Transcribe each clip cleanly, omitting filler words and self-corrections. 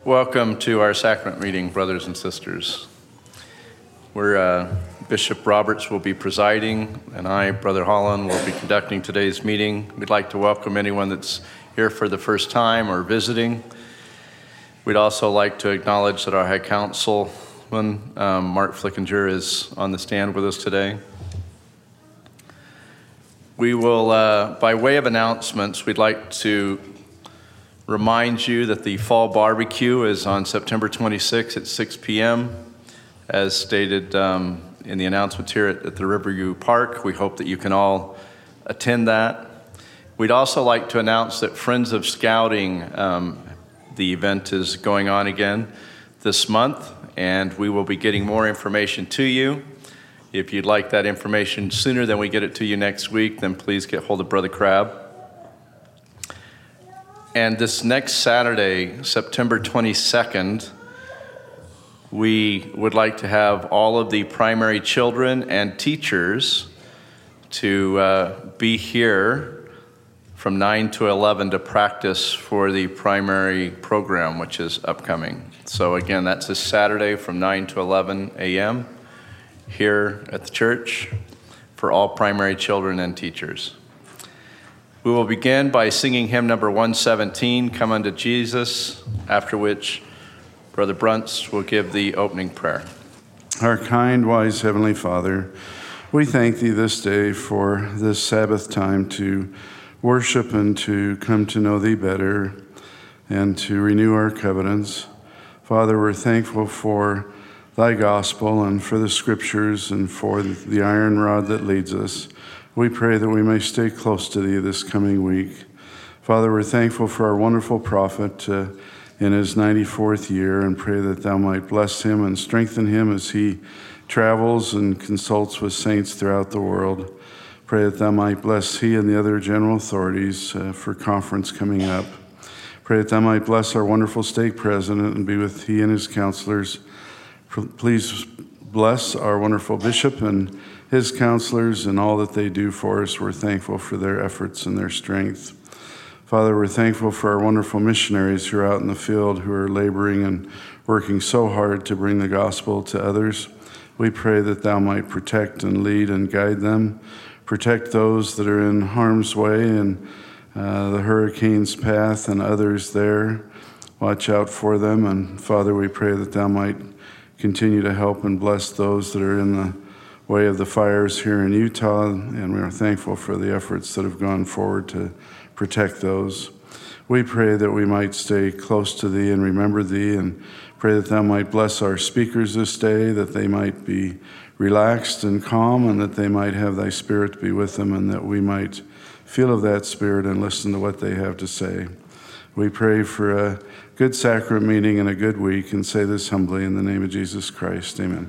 Welcome to our sacrament meeting, brothers and sisters. Bishop Roberts will be presiding, and I, Brother Holland, will be conducting today's meeting. We'd like to welcome anyone that's here for the first time or visiting. We'd also like to acknowledge that our High Councilman, Mark Flickinger, is on the stand with us today. We will, by way of announcements, we'd like to remind you that the fall barbecue is on September 26th at 6 p.m. As stated in the announcements here at the Riverview Park. We hope that you can all attend that. We'd also like to announce that Friends of Scouting, the event is going on again this month, and we will be getting more information to you. If you'd like that information sooner than we get it to you next week, then please get hold of Brother Crab. And this next Saturday, September 22nd, we would like to have all of the primary children and teachers to be here from 9 to 11 to practice for the primary program, which is upcoming. So again, that's this Saturday from 9 to 11 a.m. here at the church for all primary children and teachers. We will begin by singing hymn number 117, Come Unto Jesus, after which Brother Brunts will give the opening prayer. Our kind, wise Heavenly Father, we thank Thee this day for this Sabbath time to worship and to come to know Thee better and to renew our covenants. Father, we're thankful for Thy gospel and for the scriptures and for the iron rod that leads us. We pray that we may stay close to Thee this coming week. Father, we're thankful for our wonderful prophet in his 94th year, and pray that Thou might bless him and strengthen him as he travels and consults with saints throughout the world. Pray that Thou might bless he and the other general authorities for conference coming up. Pray that Thou might bless our wonderful stake president and be with he and his counselors. Please bless our wonderful bishop and his counselors and all that they do for us. We're thankful for their efforts and their strength. Father, we're thankful for our wonderful missionaries who are out in the field, who are laboring and working so hard to bring the gospel to others. We pray that Thou might protect and lead and guide them. Protect those that are in harm's way and the hurricane's path and others there. Watch out for them. And Father, we pray that Thou might continue to help and bless those that are in the way of the fires here in Utah. And we are thankful for the efforts that have gone forward to protect those. We pray that we might stay close to Thee and remember Thee, and pray that Thou might bless our speakers this day, that they might be relaxed and calm, and that they might have Thy Spirit be with them, and that we might feel of that Spirit and listen to what they have to say. We pray for a good sacrament meeting and a good week, and say this humbly in the name of Jesus Christ. Amen.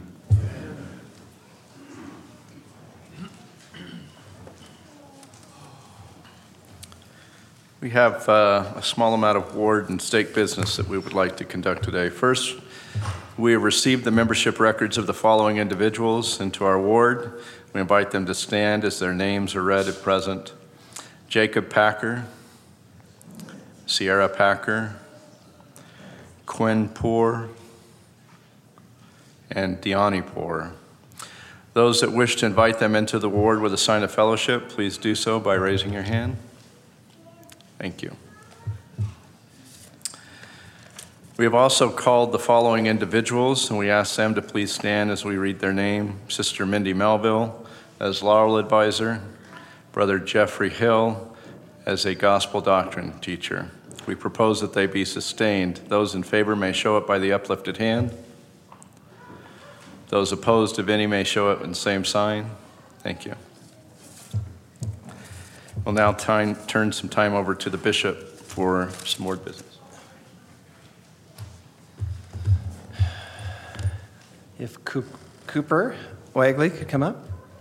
We have a small amount of ward and stake business that we would like to conduct today. First, we have received the membership records of the following individuals into our ward. We invite them to stand as their names are read at present. Jacob Packer, Sierra Packer, Quinn Poor, and Deani Poor. Those that wish to invite them into the ward with a sign of fellowship, please do so by raising your hand. Thank you. We have also called the following individuals, and we ask them to please stand as we read their name. Sister Mindy Melville as laurel advisor, Brother Jeffrey Hill as a gospel doctrine teacher. We propose that they be sustained. Those in favor may show it by the uplifted hand. Those opposed, if any, may show it in the same sign. Thank you. We'll now turn some time over to the bishop for some ward business. If Cooper Wagley could come up.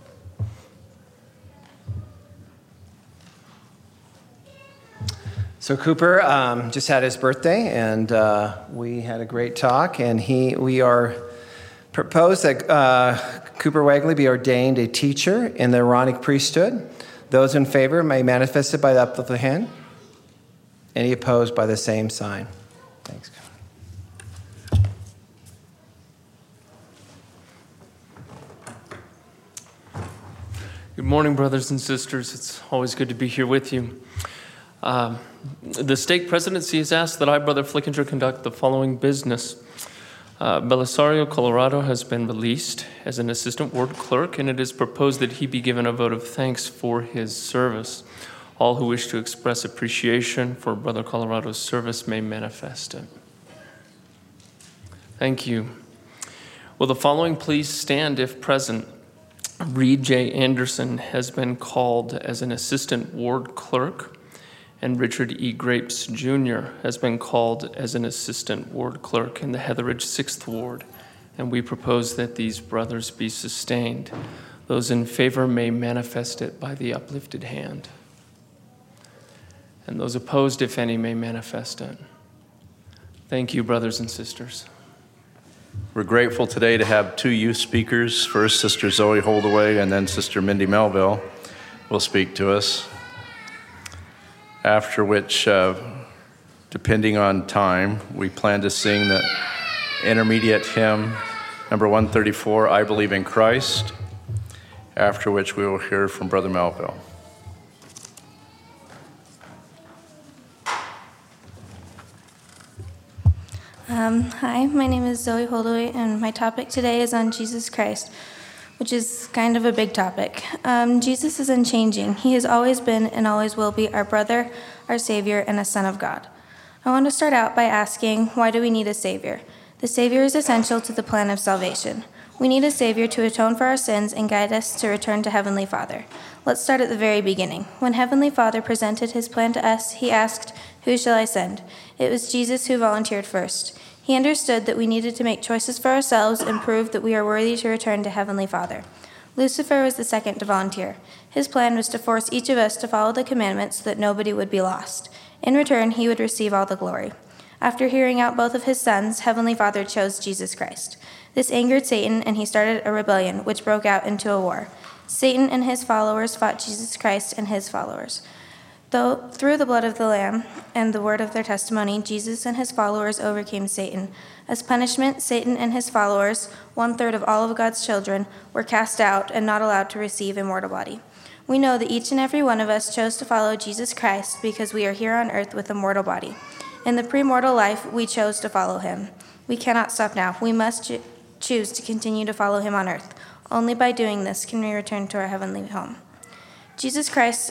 So Cooper just had his birthday, and we had a great talk, and we are proposed that Cooper Wagley be ordained a teacher in the Aaronic priesthood. Those in favor may manifest it by the uplifted hand. Any opposed by the same sign. Thanks. Good morning, brothers and sisters. It's always good to be here with you. The stake presidency has asked that I, Brother Flickinger, conduct the following business. Belisario, Colorado, has been released as an assistant ward clerk, and it is proposed that he be given a vote of thanks for his service. All who wish to express appreciation for Brother Colorado's service may manifest it. Thank you. Will the following please stand if present? Reed J. Anderson has been called as an assistant ward clerk, and Richard E. Grapes, Jr. has been called as an assistant ward clerk in the Heatheridge 6th Ward, and we propose that these brothers be sustained. Those in favor may manifest it by the uplifted hand. And those opposed, if any, may manifest it. Thank you, brothers and sisters. We're grateful today to have two youth speakers. First, Sister Zoe Holdaway, and then Sister Mindy Melville will speak to us. After which, depending on time, we plan to sing the intermediate hymn, number 134, I Believe in Christ, after which we will hear from Brother Melville. Hi, my name is Zoe Holdaway, and my topic today is on Jesus Christ, which is kind of a big topic. Jesus is unchanging. He has always been and always will be our brother, our Savior, and a Son of God. I want to start out by asking, why do we need a Savior? The Savior is essential to the plan of salvation. We need a Savior to atone for our sins and guide us to return to Heavenly Father. Let's start at the very beginning. When Heavenly Father presented his plan to us, he asked, "Who shall I send?" It was Jesus who volunteered first. He understood that we needed to make choices for ourselves and prove that we are worthy to return to Heavenly Father. Lucifer was the second to volunteer. His plan was to force each of us to follow the commandments so that nobody would be lost. In return, he would receive all the glory. After hearing out both of his sons, Heavenly Father chose Jesus Christ. This angered Satan, and he started a rebellion, which broke out into a war. Satan and his followers fought Jesus Christ and his followers. Though through the blood of the Lamb and the word of their testimony, Jesus and his followers overcame Satan. As punishment, Satan and his followers, 1/3 of all of God's children, were cast out and not allowed to receive a mortal body. We know that each and every one of us chose to follow Jesus Christ because we are here on earth with a mortal body. In the premortal life, we chose to follow him. We cannot stop now. We must choose to continue to follow him on earth. Only by doing this can we return to our heavenly home. Jesus Christ's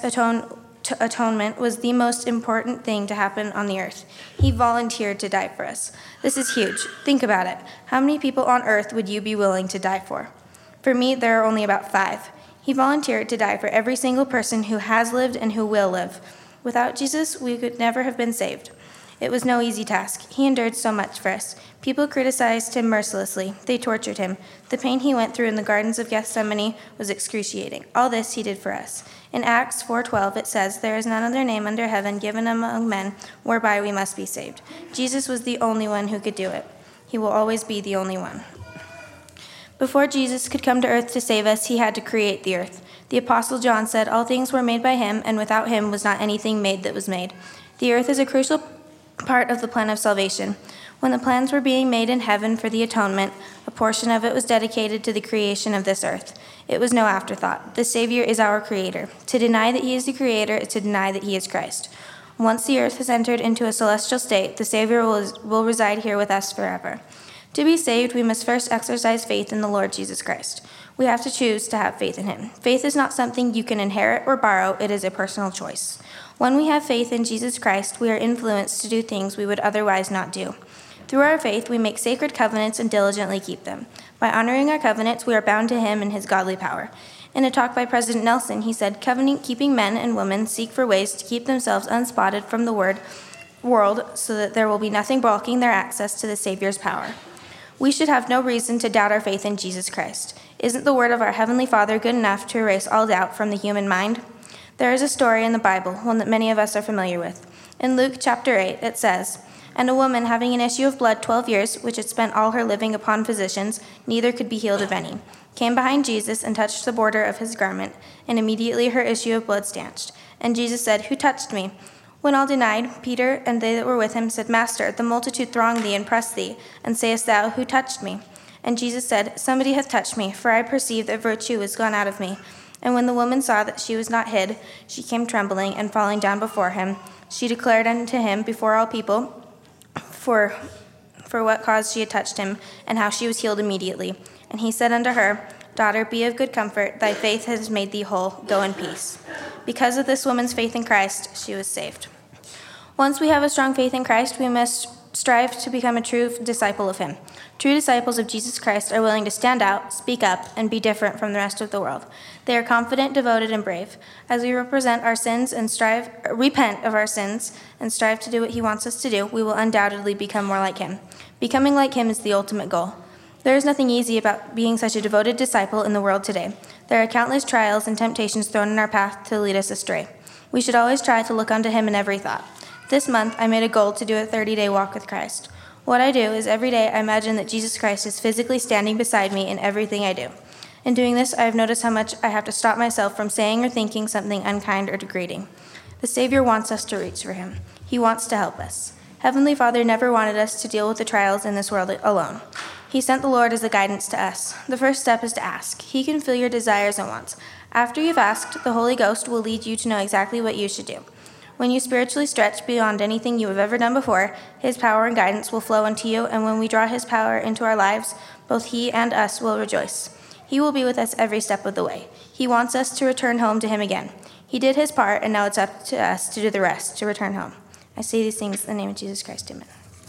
atonement was the most important thing to happen on the earth. He volunteered to die for us. This is huge. Think about it. How many people on earth would you be willing to die for? For me, there are only about 5. He volunteered to die for every single person who has lived and who will live. Without Jesus, we could never have been saved. It was no easy task. He endured so much for us. People criticized him mercilessly. They tortured him. The pain he went through in the gardens of Gethsemane was excruciating. All this he did for us. In Acts 4:12, it says, "There is none other name under heaven given among men whereby we must be saved." Jesus was the only one who could do it. He will always be the only one. Before Jesus could come to earth to save us, he had to create the earth. The Apostle John said, "All things were made by him, and without him was not anything made that was made." The earth is a crucial part of the plan of salvation. When the plans were being made in heaven for the atonement, a portion of it was dedicated to the creation of this earth. It was no afterthought. The Savior is our Creator. To deny that he is the Creator is to deny that he is Christ. Once the earth has entered into a celestial state, the Savior will reside here with us forever. To be saved, we must first exercise faith in the Lord Jesus Christ. We have to choose to have faith in him. Faith is not something you can inherit or borrow. It is a personal choice. When we have faith in Jesus Christ, we are influenced to do things we would otherwise not do. Through our faith, we make sacred covenants and diligently keep them. By honoring our covenants, we are bound to him and his godly power. In a talk by President Nelson, he said, "Covenant-keeping men and women seek for ways to keep themselves unspotted from the world so that there will be nothing blocking their access to the Savior's power." We should have no reason to doubt our faith in Jesus Christ. Isn't the word of our Heavenly Father good enough to erase all doubt from the human mind? There is a story in the Bible, one that many of us are familiar with. In Luke chapter 8, it says, "And a woman having an issue of blood 12 years, which had spent all her living upon physicians, neither could be healed of any, came behind Jesus and touched the border of his garment, and immediately her issue of blood stanched. And Jesus said, 'Who touched me?' When all denied, Peter and they that were with him said, 'Master, the multitude throng thee and press thee, and sayest thou, Who touched me?' And Jesus said, 'Somebody hath touched me, for I perceive that virtue is gone out of me.' And when the woman saw that she was not hid, she came trembling, and falling down before him, she declared unto him before all people for what cause she had touched him, and how she was healed immediately. And he said unto her, Daughter, be of good comfort, thy faith has made thee whole, go in peace. Because of this woman's faith in Christ, she was saved. Once we have a strong faith in Christ, we must strive to become a true disciple of him. True disciples of Jesus Christ are willing to stand out, speak up, and be different from the rest of the world. They are confident, devoted, and brave. As we repent of our sins and strive to do what he wants us to do, we will undoubtedly become more like him. Becoming like him is the ultimate goal. There is nothing easy about being such a devoted disciple in the world today. There are countless trials and temptations thrown in our path to lead us astray. We should always try to look unto him in every thought. This month, I made a goal to do a 30-day walk with Christ. What I do is every day I imagine that Jesus Christ is physically standing beside me in everything I do. In doing this, I have noticed how much I have to stop myself from saying or thinking something unkind or degrading. The Savior wants us to reach for him. He wants to help us. Heavenly Father never wanted us to deal with the trials in this world alone. He sent the Lord as a guidance to us. The first step is to ask. He can fill your desires and wants. After you've asked, the Holy Ghost will lead you to know exactly what you should do. When you spiritually stretch beyond anything you have ever done before, his power and guidance will flow into you, and when we draw his power into our lives, both he and us will rejoice. He will be with us every step of the way. He wants us to return home to him again. He did his part, and now it's up to us to do the rest, to return home. I say these things in the name of Jesus Christ. Amen.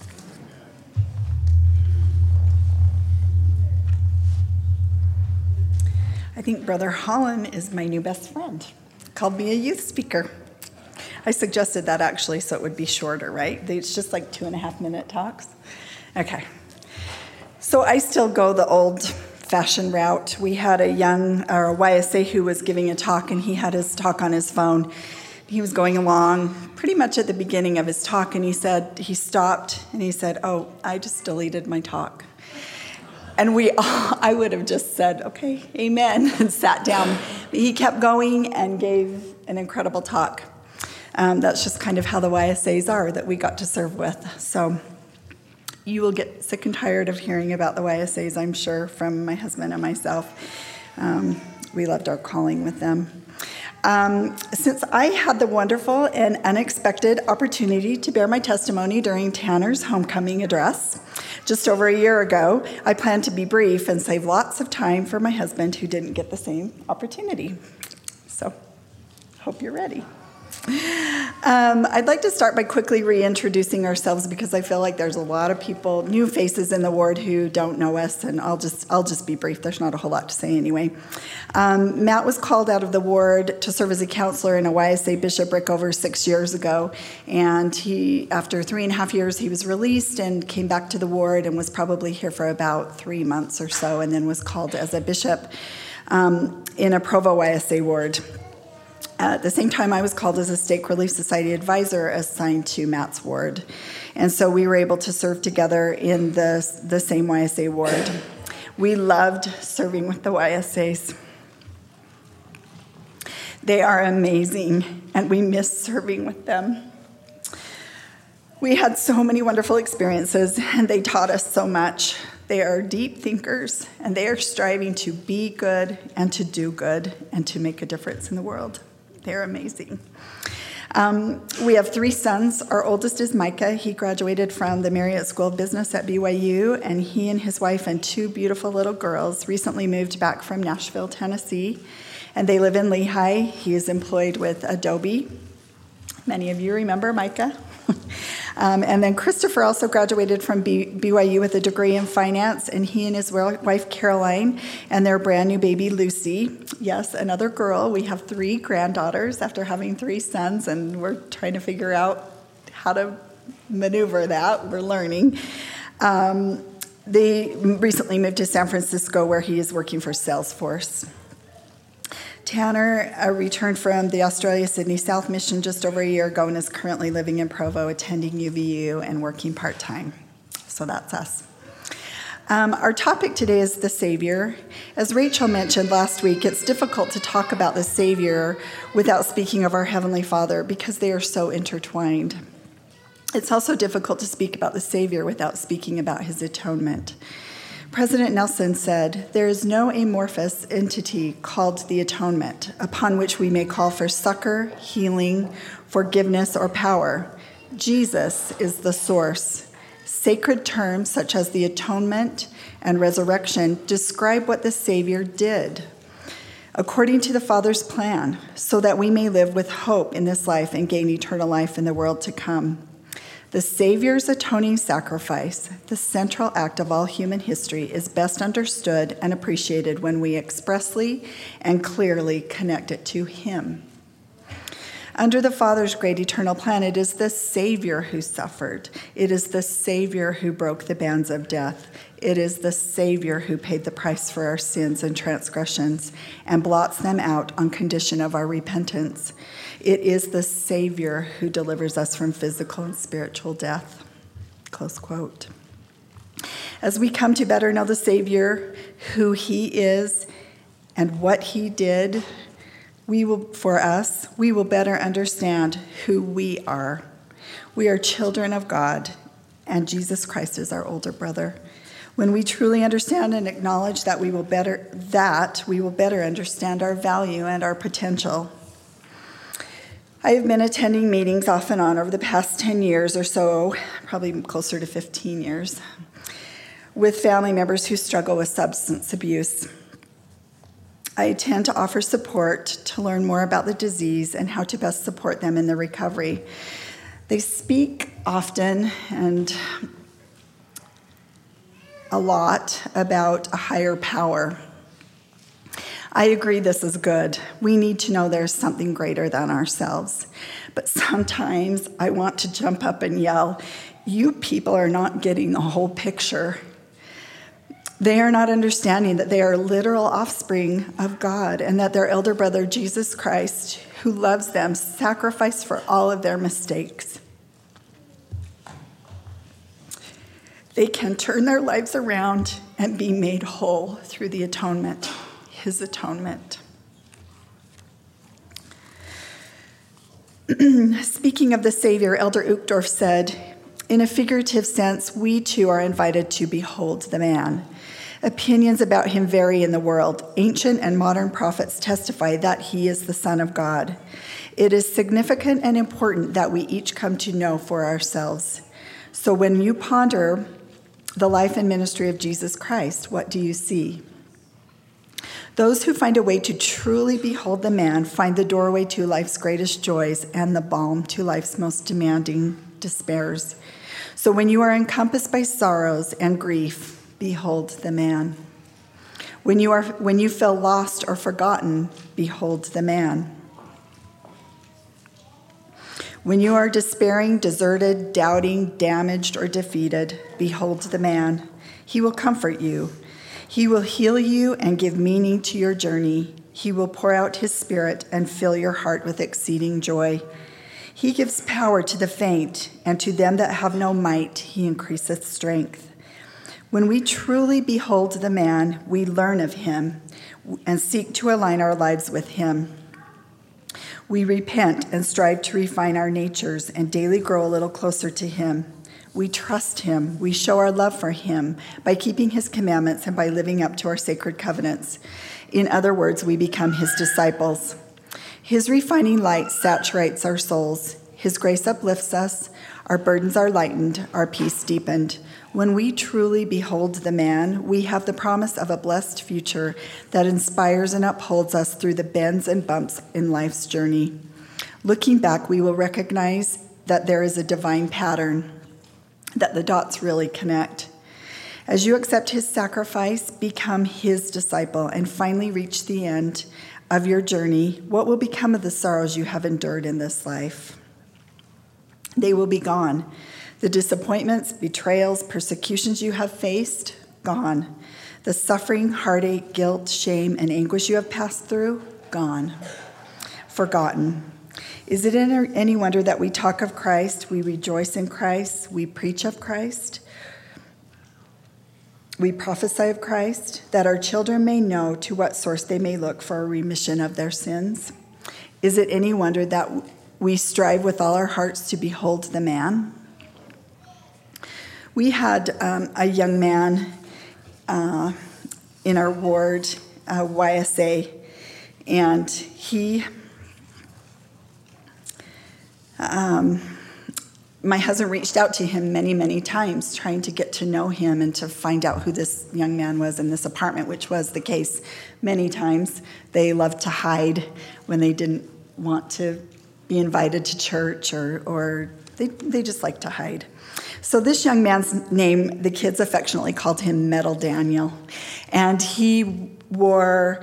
I think Brother Holland is my new best friend. Called me a youth speaker. I suggested that actually so it would be shorter, right? It's just like 2.5-minute talks. Okay. So I still go the old-fashioned route. We had a YSA who was giving a talk, and he had his talk on his phone. He was going along pretty much at the beginning of his talk, and he stopped, and he said, "Oh, I just deleted my talk." And I would have just said, "Okay, amen," and sat down. But he kept going and gave an incredible talk. That's just kind of how the YSAs are that we got to serve with. So you will get sick and tired of hearing about the YSAs, I'm sure, from my husband and myself. We loved our calling with them. Since I had the wonderful and unexpected opportunity to bear my testimony during Tanner's homecoming address just over a year ago, I plan to be brief and save lots of time for my husband who didn't get the same opportunity. So, hope you're ready. I'd like to start by quickly reintroducing ourselves because I feel like there's a lot of people, new faces in the ward who don't know us, and I'll just be brief. There's not a whole lot to say anyway. Matt was called out of the ward to serve as a counselor in a YSA bishopric over 6 years ago, and after 3.5 years, he was released and came back to the ward and was probably here for about 3 months or so, and then was called as a bishop in a Provo YSA ward. At the same time, I was called as a Stake Relief Society advisor assigned to Matt's ward. And so we were able to serve together in the same YSA ward. We loved serving with the YSAs. They are amazing, and we miss serving with them. We had so many wonderful experiences, and they taught us so much. They are deep thinkers, and they are striving to be good and to do good and to make a difference in the world. They're amazing. We have 3 sons. Our oldest is Micah. He graduated from the Marriott School of Business at BYU, and he and his wife and 2 beautiful little girls recently moved back from Nashville, Tennessee, and they live in Lehigh. He is employed with Adobe. Many of you remember Micah. And then Christopher also graduated from BYU with a degree in finance, and he and his wife Caroline and their brand new baby Lucy. Yes, another girl. We have 3 granddaughters after having 3 sons, and we're trying to figure out how to maneuver that. We're learning. They recently moved to San Francisco, where he is working for Salesforce. Tanner returned from the Australia-Sydney South Mission just over a year ago and is currently living in Provo, attending UVU and working part-time. So that's us. Our topic today is the Savior. As Rachel mentioned last week, it's difficult to talk about the Savior without speaking of our Heavenly Father because they are so intertwined. It's also difficult to speak about the Savior without speaking about his atonement. President Nelson said, "There is no amorphous entity called the atonement upon which we may call for succor, healing, forgiveness, or power. Jesus is the source. Sacred terms such as the atonement and resurrection describe what the Savior did according to the Father's plan, so that we may live with hope in this life and gain eternal life in the world to come. The Savior's atoning sacrifice, the central act of all human history, is best understood and appreciated when we expressly and clearly connect it to Him. Under the Father's great eternal plan, it is the Savior who suffered. It is the Savior who broke the bands of death. It is the Savior who paid the price for our sins and transgressions and blots them out on condition of our repentance. It is the Savior who delivers us from physical and spiritual death." Close quote. As we come to better know the Savior, who He is, and what He did, we will better understand who we are. We are children of God, and Jesus Christ is our older brother. When we truly understand and acknowledge that, we will better understand our value and our potential. I have been attending meetings off and on over the past 10 years or so, probably closer to 15 years, with family members who struggle with substance abuse. I tend to offer support to learn more about the disease and how to best support them in their recovery. They speak often and a lot about a higher power. I agree this is good. We need to know there's something greater than ourselves. But sometimes I want to jump up and yell, "You people are not getting the whole picture." They are not understanding that they are literal offspring of God and that their elder brother, Jesus Christ, who loves them, sacrificed for all of their mistakes. They can turn their lives around and be made whole through the atonement, His atonement. Speaking of the Savior, Elder Uchtdorf said, "In a figurative sense, we too are invited to behold the man. Opinions about him vary in the world. Ancient and modern prophets testify that he is the Son of God. It is significant and important that we each come to know for ourselves. So when you ponder the life and ministry of Jesus Christ, what do you see? Those who find a way to truly behold the man find the doorway to life's greatest joys and the balm to life's most demanding despairs. So when you are encompassed by sorrows and grief, behold the man. When you feel lost or forgotten, behold the man. When you are despairing, deserted, doubting, damaged, or defeated, behold the man. He will comfort you. He will heal you and give meaning to your journey. He will pour out His Spirit and fill your heart with exceeding joy. He gives power to the faint, and to them that have no might, He increaseth strength. When we truly behold the man, we learn of Him and seek to align our lives with Him. We repent and strive to refine our natures and daily grow a little closer to Him. We trust Him. We show our love for Him by keeping His commandments and by living up to our sacred covenants. In other words, we become His disciples. His refining light saturates our souls. His grace uplifts us. Our burdens are lightened. Our peace deepened. When we truly behold the man, we have the promise of a blessed future that inspires and upholds us through the bends and bumps in life's journey. Looking back, we will recognize that there is a divine pattern, that the dots really connect. As you accept His sacrifice, become His disciple, and finally reach the end of your journey, what will become of the sorrows you have endured in this life? They will be gone. The disappointments, betrayals, persecutions you have faced, gone. The suffering, heartache, guilt, shame, and anguish you have passed through, gone. Forgotten. Is it any wonder that we talk of Christ, we rejoice in Christ, we preach of Christ, we prophesy of Christ, that our children may know to what source they may look for a remission of their sins? Is it any wonder that we strive with all our hearts to behold the man? We had a young man in our ward, YSA, and he, my husband reached out to him many, many times, trying to get to know him and to find out who this young man was in this apartment, which was the case many times. They loved to hide when they didn't want to be invited to church, or they just liked to hide. So this young man's name, the kids affectionately called him Metal Daniel, and he wore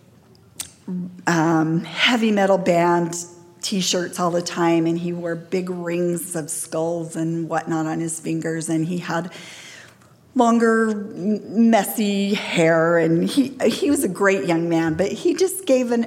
heavy metal band T-shirts all the time, and he wore big rings of skulls and whatnot on his fingers, and he had longer, messy hair, and he was a great young man, but he just gave an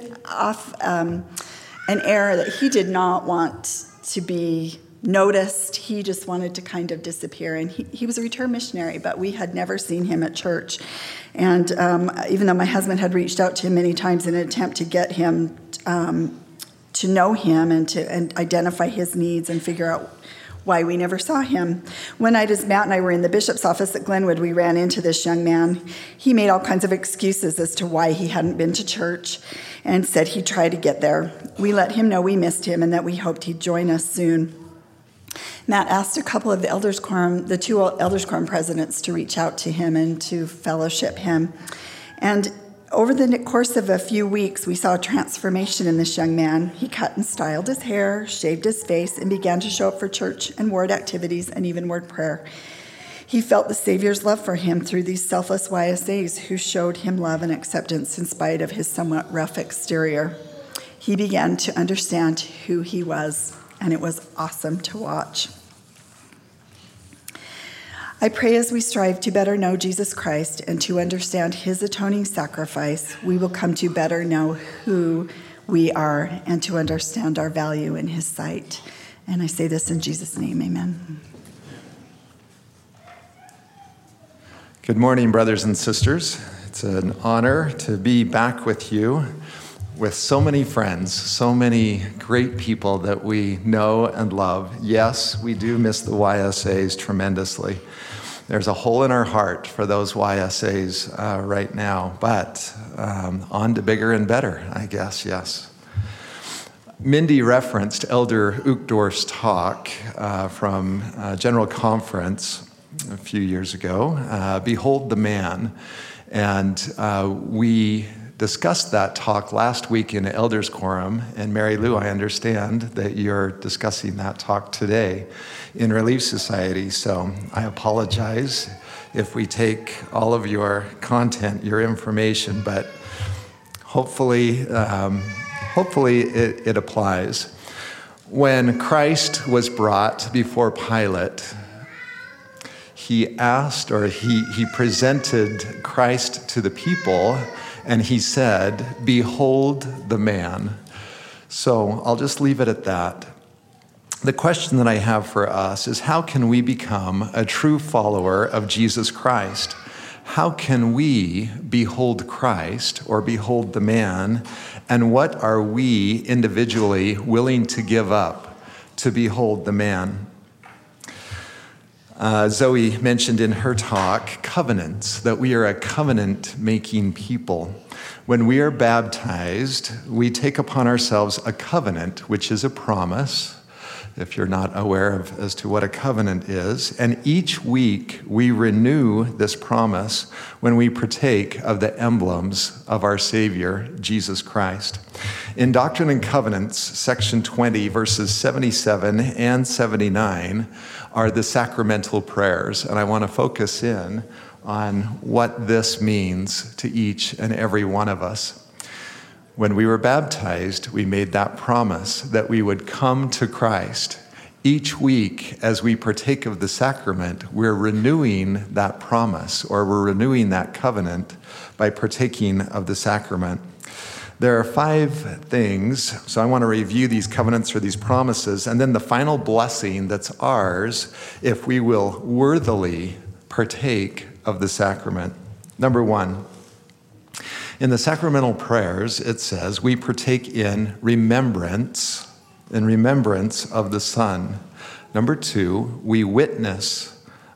air that he did not want to be noticed. He just wanted to kind of disappear, and he was a return missionary, but we had never seen him at church. And even though my husband had reached out to him many times in an attempt to get him to know him and to identify his needs and figure out why we never saw him. One night as Matt and I were in the bishop's office at Glenwood, we ran into this young man. He made all kinds of excuses as to why he hadn't been to church and said he'd try to get there. We let him know we missed him and that we hoped he'd join us soon. Matt asked a couple of the two elders quorum presidents to reach out to him and to fellowship him. And over the course of a few weeks, we saw a transformation in this young man. He cut and styled his hair, shaved his face, and began to show up for church and ward activities and even word prayer. He felt the Savior's love for him through these selfless YSAs who showed him love and acceptance in spite of his somewhat rough exterior. He began to understand who he was, and it was awesome to watch. I pray as we strive to better know Jesus Christ and to understand his atoning sacrifice, we will come to better know who we are and to understand our value in his sight. And I say this in Jesus' name, amen. Good morning, brothers and sisters. It's an honor to be back with you, with so many friends, so many great people that we know and love. Yes, we do miss the YSAs tremendously. There's a hole in our heart for those YSAs right now, but on to bigger and better, I guess, yes. Mindy referenced Elder Uchtdorf's talk from General Conference a few years ago, Behold the Man, and we discussed that talk last week in Elders Quorum, and Mary Lou, I understand that you're discussing that talk today in Relief Society, so I apologize if we take all of your content, your information, but hopefully it applies. When Christ was brought before Pilate, he asked, or he presented Christ to the people, and he said, "Behold the man." So I'll just leave it at that. The question that I have for us is, how can we become a true follower of Jesus Christ? How can we behold Christ or behold the man? And what are we individually willing to give up to behold the man? Zoe mentioned in her talk covenants, that we are a covenant-making people. When we are baptized, we take upon ourselves a covenant, which is a promise, if you're not aware as to what a covenant is. And each week we renew this promise when we partake of the emblems of our Savior, Jesus Christ. In Doctrine and Covenants, section 20, verses 77 and 79 are the sacramental prayers. And I want to focus in on what this means to each and every one of us. When we were baptized, we made that promise that we would come to Christ. Each week, as we partake of the sacrament, we're renewing that promise, or we're renewing that covenant by partaking of the sacrament. There are 5 things, so I want to review these covenants or these promises, and then the final blessing that's ours if we will worthily partake of the sacrament. Number 1. In the sacramental prayers, it says, we partake in remembrance of the Son. Number 2, we witness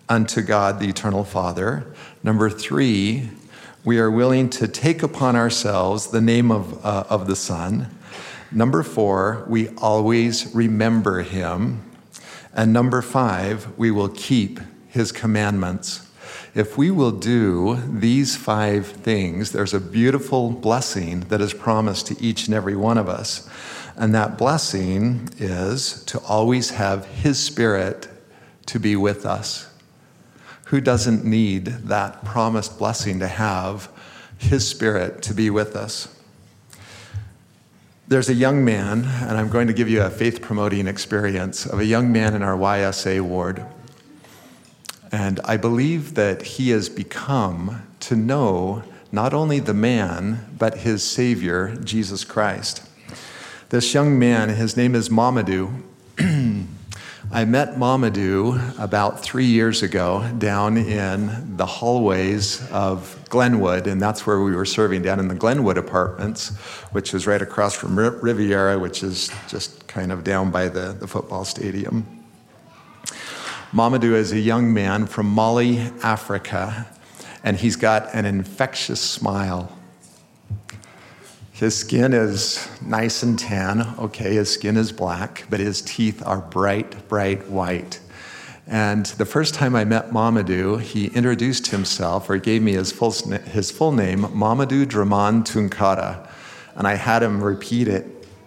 unto God the eternal Father. Number 3, we are willing to take upon ourselves the name of the Son. Number 4, we always remember him. And number 5, we will keep his commandments. If we will do these 5 things, there's a beautiful blessing that is promised to each and every one of us. And that blessing is to always have his Spirit to be with us. Who doesn't need that promised blessing to have his Spirit to be with us? There's a young man, and I'm going to give you a faith-promoting experience of a young man in our YSA ward. And I believe that he has become to know not only the man, but his Savior, Jesus Christ. This young man, his name is Mamadou. I met Mamadou about 3 years ago down in the hallways of Glenwood, and that's where we were serving, down in the Glenwood apartments, which is right across from Riviera, which is just kind of down by the football stadium. Mamadou is a young man from Mali, Africa, and he's got an infectious smile. His skin is nice and tan. Okay, his skin is black, but his teeth are bright, bright white. And the first time I met Mamadou, he introduced himself, or gave me his full name, Mamadou Dramane Tunkara. And I had him repeat it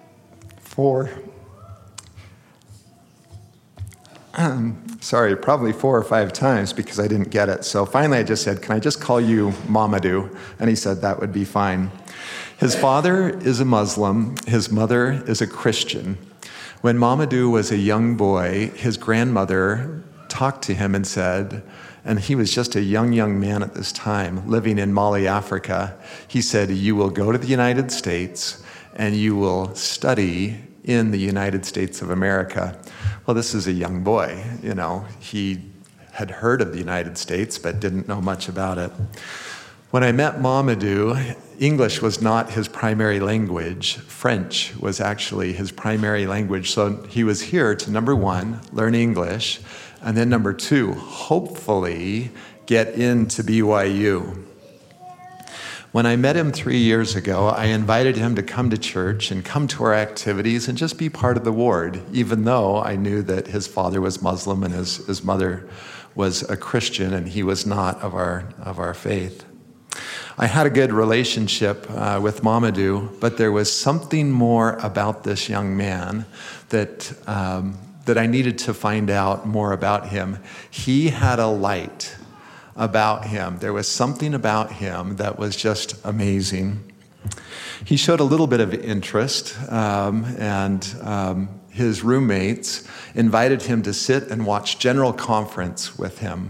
probably 4 or 5 times because I didn't get it. So finally I just said, "Can I just call you Mamadou?" And he said that would be fine. His father is a Muslim. His mother is a Christian. When Mamadou was a young boy, his grandmother talked to him and said, and he was just a young man at this time, living in Mali, Africa. He said, "You will go to the United States and you will study in the United States of America." Well, this is a young boy, He had heard of the United States, but didn't know much about it. When I met Mamadou, English was not his primary language. French was actually his primary language. So he was here to, number 1, learn English, and then number 2, hopefully get into BYU. When I met him 3 years ago, I invited him to come to church and come to our activities and just be part of the ward, even though I knew that his father was Muslim and his mother was a Christian and he was not of our faith. I had a good relationship with Mamadou, but there was something more about this young man that I needed to find out more about him. He had a light about him. There was something about him that was just amazing. He showed a little bit of interest, and his roommates invited him to sit and watch General Conference with him.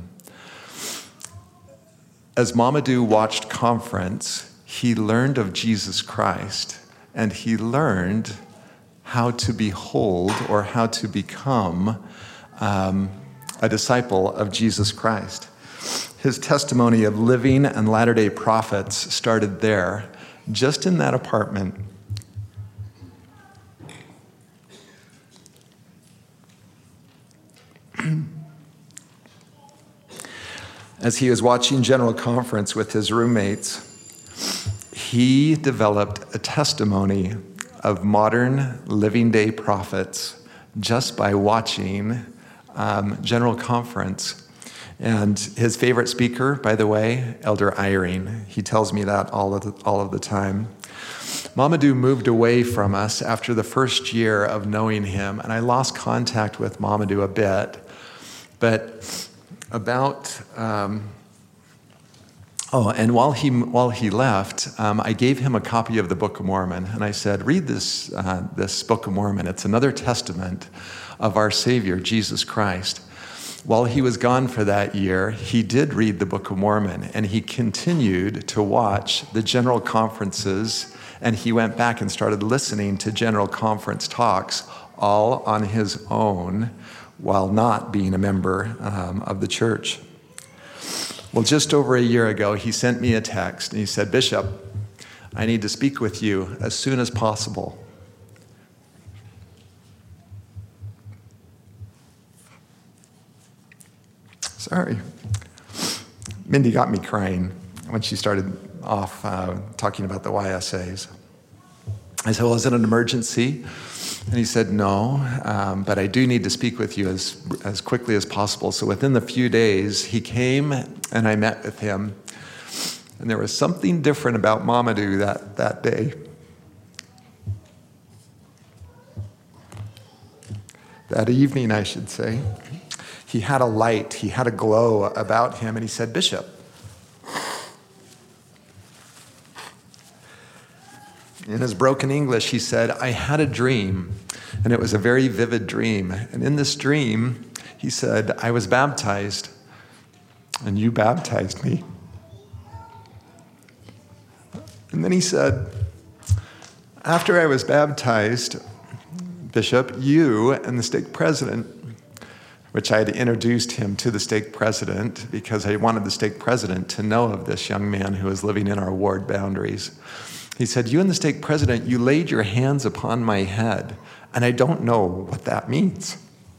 As Mamadou watched conference, he learned of Jesus Christ, and he learned how to behold or how to become a disciple of Jesus Christ. His testimony of living and Latter-day Prophets started there, just in that apartment. As he was watching General Conference with his roommates, he developed a testimony of modern living day prophets just by watching General Conference. And his favorite speaker, by the way, Elder Eyring. He tells me that all of the time. Mamadou moved away from us after the first year of knowing him, and I lost contact with Mamadou a bit. But about and while he left, I gave him a copy of the Book of Mormon, and I said, "Read this Book of Mormon. It's another testament of our Savior, Jesus Christ." While he was gone for that year, he did read the Book of Mormon, and he continued to watch the General Conferences, and he went back and started listening to General Conference talks all on his own while not being a member of the church. Well, just over a year ago, he sent me a text, and he said, "Bishop, I need to speak with you as soon as possible." Sorry. Mindy got me crying when she started off talking about the YSAs. I said, well, is it an emergency? And he said, no, but I do need to speak with you as quickly as possible. So within the few days, he came and I met with him. And there was something different about Mamadou that day. That evening, I should say. He had a light, he had a glow about him, and he said, Bishop, in his broken English, he said, I had a dream, and it was a very vivid dream. And in this dream, he said, I was baptized, and you baptized me. And then he said, after I was baptized, Bishop, you and the stake president, which I had introduced him to the stake president because I wanted the stake president to know of this young man who was living in our ward boundaries. He said, you and the stake president, you laid your hands upon my head, and I don't know what that means.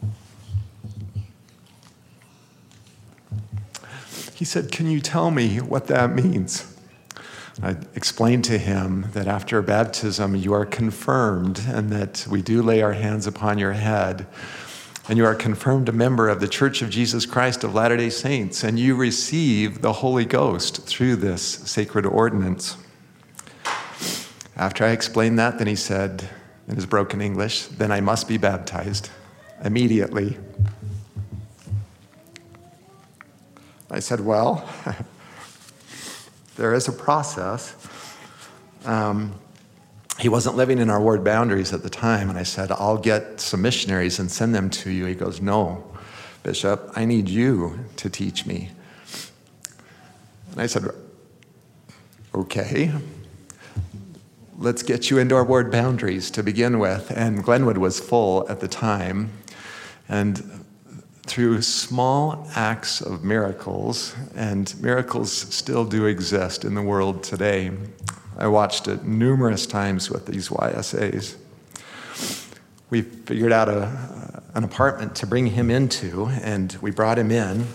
He said, can you tell me what that means? I explained to him that after baptism, you are confirmed and that we do lay our hands upon your head. And you are confirmed a member of the Church of Jesus Christ of Latter-day Saints, and you receive the Holy Ghost through this sacred ordinance. After I explained that, then he said, in his broken English, then I must be baptized immediately. I said, well, there is a process. He wasn't living in our ward boundaries at the time, and I said, I'll get some missionaries and send them to you. He goes, no, Bishop, I need you to teach me. And I said, okay, let's get you into our ward boundaries to begin with. And Glenwood was full at the time, and through small acts of miracles, and miracles still do exist in the world today. I watched it numerous times with these YSAs. We figured out an apartment to bring him into, and we brought him in.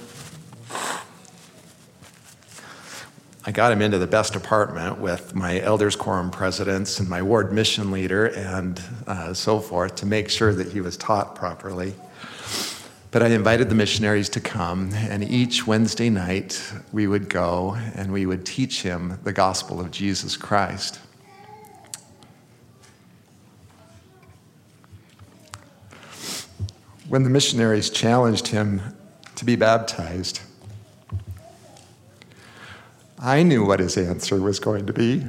I got him into the best apartment with my elders quorum presidents and my ward mission leader and so forth to make sure that he was taught properly. But I invited the missionaries to come, and each Wednesday night we would go and we would teach him the gospel of Jesus Christ. When the missionaries challenged him to be baptized, I knew what his answer was going to be,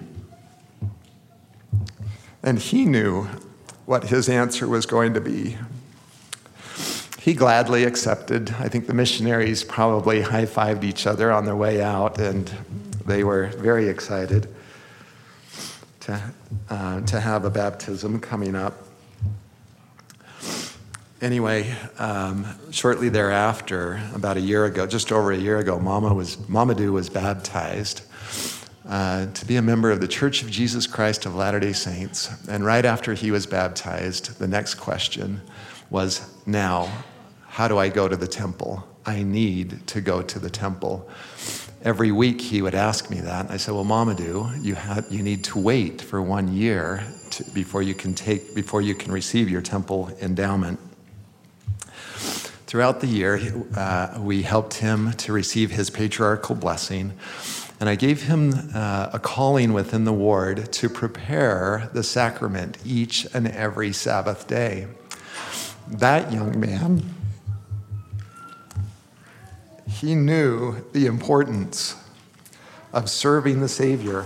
and he knew what his answer was going to be. He gladly accepted. I think the missionaries probably high-fived each other on their way out, and they were very excited to have a baptism coming up. Anyway, shortly thereafter, about a year ago, just over a year ago, Mamadou was baptized to be a member of the Church of Jesus Christ of Latter-day Saints. And right after he was baptized, the next question was, now, how do I go to the temple? I need to go to the temple. Every week he would ask me that. And I said, well, Mamadou, you need to wait for 1 year before you can receive your temple endowment. Throughout the year, we helped him to receive his patriarchal blessing. And I gave him a calling within the ward to prepare the sacrament each and every Sabbath day. That young man, he knew the importance of serving the Savior.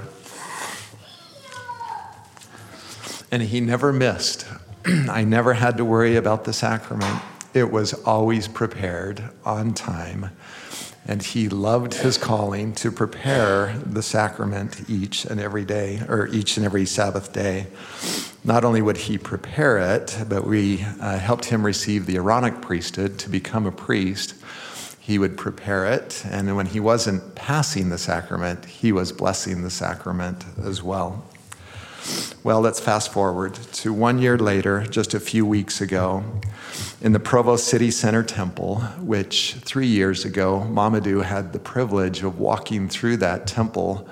And he never missed. I never had to worry about the sacrament. It was always prepared on time. And he loved his calling to prepare the sacrament each and every day, or each and every Sabbath day. Not only would he prepare it, but we helped him receive the Aaronic priesthood to become a priest. He would prepare it, and when he wasn't passing the sacrament, he was blessing the sacrament as well. Well, let's fast forward to 1 year later, just a few weeks ago, in the Provo City Center Temple, which 3 years ago, Mamadou had the privilege of walking through that temple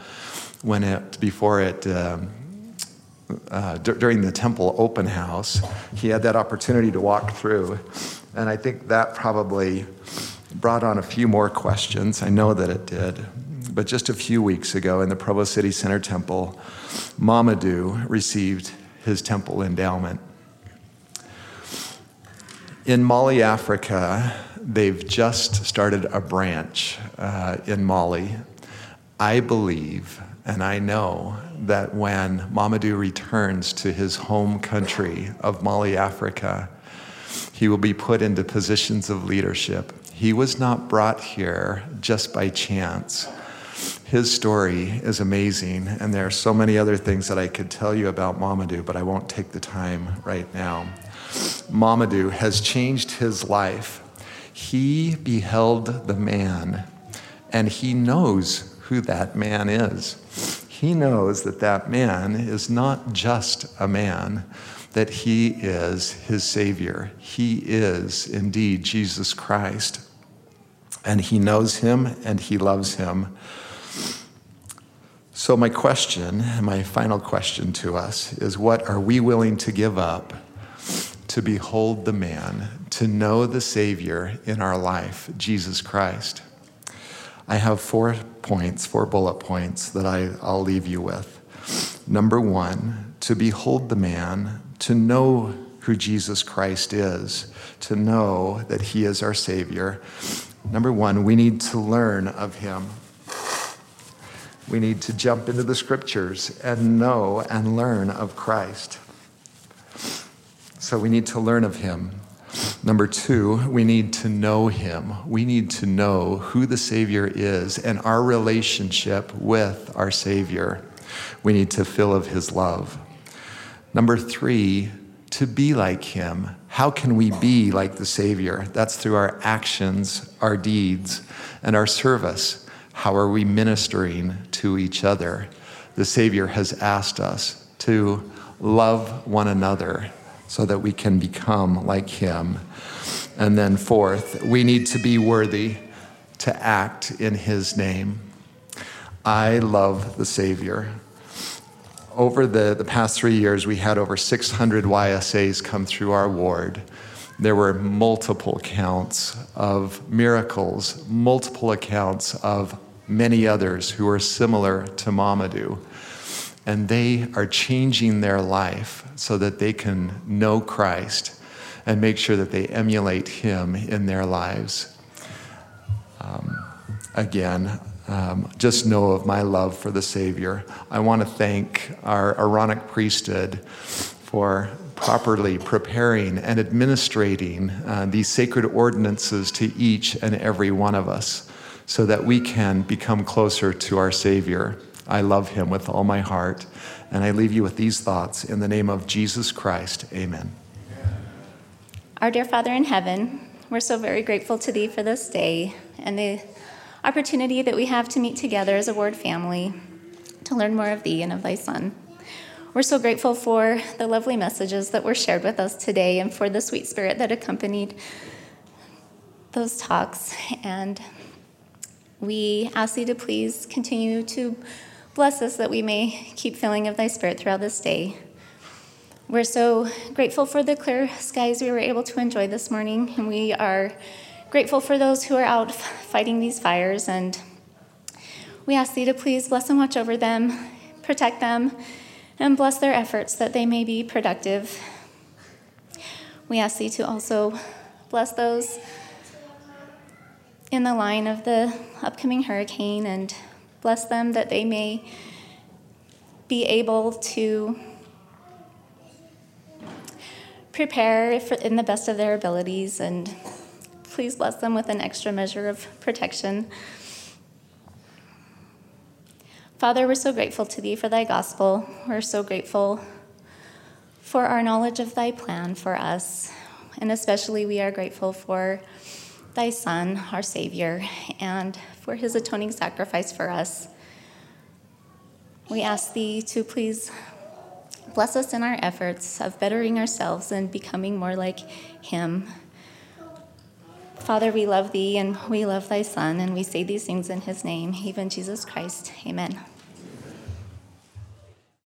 during the temple open house. He had that opportunity to walk through, and I think that probably brought on a few more questions. I know that it did. But just a few weeks ago in the Provo City Center Temple, Mamadou received his temple endowment. In Mali, Africa, they've just started a branch in Mali. I believe and I know that when Mamadou returns to his home country of Mali, Africa, he will be put into positions of leadership. He was not brought here just by chance. His story is amazing, and there are so many other things that I could tell you about Mamadou, but I won't take the time right now. Mamadou has changed his life. He beheld the man, and he knows who that man is. He knows that that man is not just a man, that he is his Savior. He is indeed Jesus Christ, and he knows him and he loves him. So my final question to us is, what are we willing to give up to behold the man, to know the Savior in our life, Jesus Christ? I have 4 bullet points that I'll leave you with. Number 1, to behold the man, to know who Jesus Christ is, to know that he is our Savior. Number 1, we need to learn of him. We need to jump into the scriptures and know and learn of Christ. So we need to learn of him. Number 2, we need to know him. We need to know who the Savior is and our relationship with our Savior. We need to feel of his love. Number 3, to be like him. How can we be like the Savior? That's through our actions, our deeds, and our service. How are we ministering to each other? The Savior has asked us to love one another so that we can become like him. And then 4th, we need to be worthy to act in his name. I love the Savior. Over the past 3 years, we had over 600 YSAs come through our ward. There were multiple accounts of miracles, multiple accounts of many others who are similar to Mamadou. And they are changing their life so that they can know Christ and make sure that they emulate him in their lives. Just know of my love for the Savior. I want to thank our Aaronic priesthood for properly preparing and administrating these sacred ordinances to each and every one of us so that we can become closer to our Savior. I love him with all my heart, and I leave you with these thoughts in the name of Jesus Christ. Amen. Our dear Father in heaven, we're so very grateful to thee for this day and the opportunity that we have to meet together as a ward family to learn more of thee and of thy Son. We're so grateful for the lovely messages that were shared with us today and for the sweet spirit that accompanied those talks. And we ask thee to please continue to bless us that we may keep filling of thy spirit throughout this day. We're so grateful for the clear skies we were able to enjoy this morning, and we are grateful for those who are out fighting these fires, and we ask thee to please bless and watch over them, protect them, and bless their efforts that they may be productive. We ask thee to also bless those in the line of the upcoming hurricane and bless them that they may be able to prepare in the best of their abilities, and please bless them with an extra measure of protection. Father, we're so grateful to thee for thy gospel. We're so grateful for our knowledge of thy plan for us, and especially we are grateful for thy Son, our Savior, and for his atoning sacrifice for us. We ask thee to please Bless us in our efforts of bettering ourselves and becoming more like him. Father, we love thee and we love thy Son, and we say these things in his name, even Jesus Christ. Amen.